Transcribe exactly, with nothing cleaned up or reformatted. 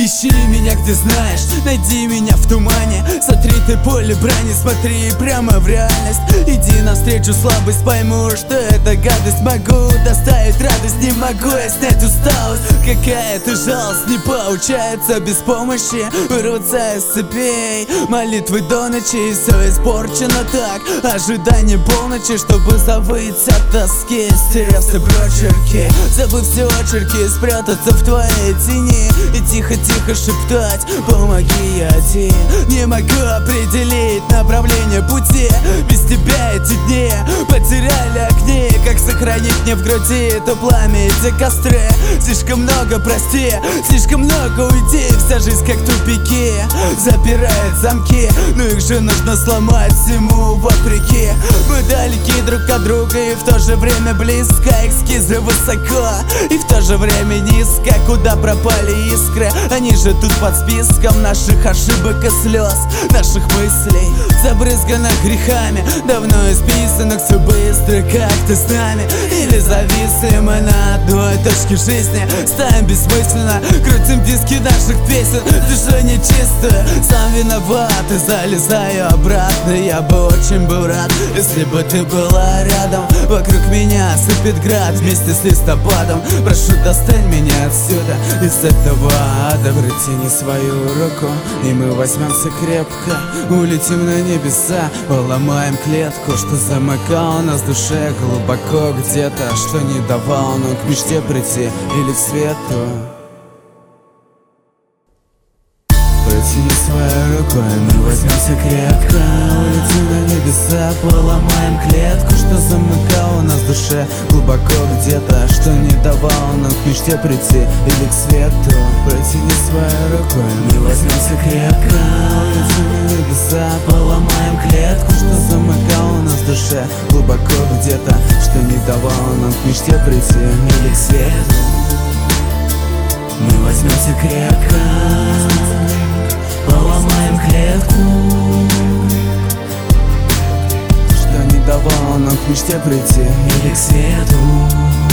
Ищи меня где знаешь, найди меня в тумане. Сотри ты поле брани, смотри прямо в реальность. Иди навстречу слабость, пойму, что это гадость. Могу доставить радость, не могу я снять усталость. Какая-то жалость не получается без помощи вырваться из цепей. Молитвы до ночи, все испорчено так. Ожидание полночи, чтобы забыть от тоски. Стерев все прочерки, забыв все очерки, спрятаться в твоей тени и тихо-тихо шептать: помоги, я один. Не могу определить направление пути. Без тебя эти дни потеряли огни. Как сохранить мне в груди это пламя, эти костры? Слишком много, прости, слишком много, уйди. Вся жизнь как тупики, запирает замки, но их же нужно сломать всему вопреки. Мы далеки друг от друга и в то же время близко. Эскизы высоко и в то же время низко. Куда пропали искры? Они же тут под списком наших ошибок и слез, наших мыслей, забрызганных грехами, давно исписанных. Все быстро, как ты с нами. Или зависли мы на одной точке жизни, ставим бессмысленно, крутим диски наших песен. Душа нечистая, сам виноват и залезаю обратно. Я бы очень был рад, если бы ты была рядом. Вокруг меня сыпет град вместе с листопадом. Прошу, достань меня отсюда, из этого ада. Протяни свою руку, и мы возьмемся крепко. Улетим на небеса, поломаем клетку, что замыкало нас в душе глубоко где-то, что не давало нам к мечте прийти или к свету. Протяни свою руку, и мы возьмемся крепко. Улетим на небеса, поломаем клетку, что замыкало нас в душе глубоко где-то, что не давало нам к мечте прийти или к свету. Протяни свою руку, и мы возьмемся крепко. Улетим на небеса, поломаем клетку, что замыкало нас в душе глубоко где-то, что не давало нам к мечте прийти или к свету. Мы возьмемся крепко, поломаем клетку, что не давало нам к мечте прийти или к свету.